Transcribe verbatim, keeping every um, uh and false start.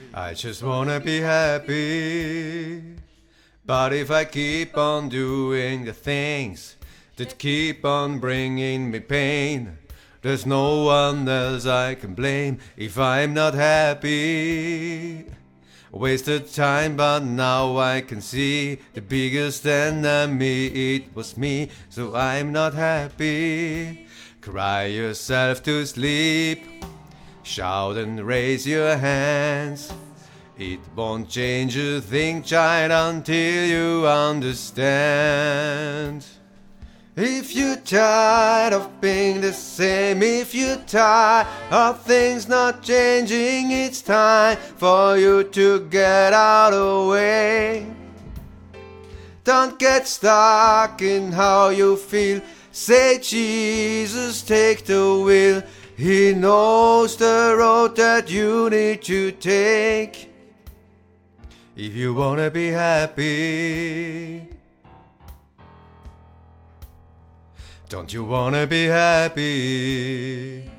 I just wanna be happy. But if I keep on doing the things that keep on bringing me pain, there's no one else I can blame if I'm not happy. Wasted time, but now I can see the biggest enemy, it was me, so I'm not happy. Cry yourself to sleep, shout and raise your hands. It won't change a thing, child, until you understand. If you're tired of being the same, if you're tired of things not changing, it's time for you to get out of the way. Don't get stuck in how you feel. Say, Jesus, take the wheel. He knows the road that you need to take if you wanna be happy. Don't you wanna be happy?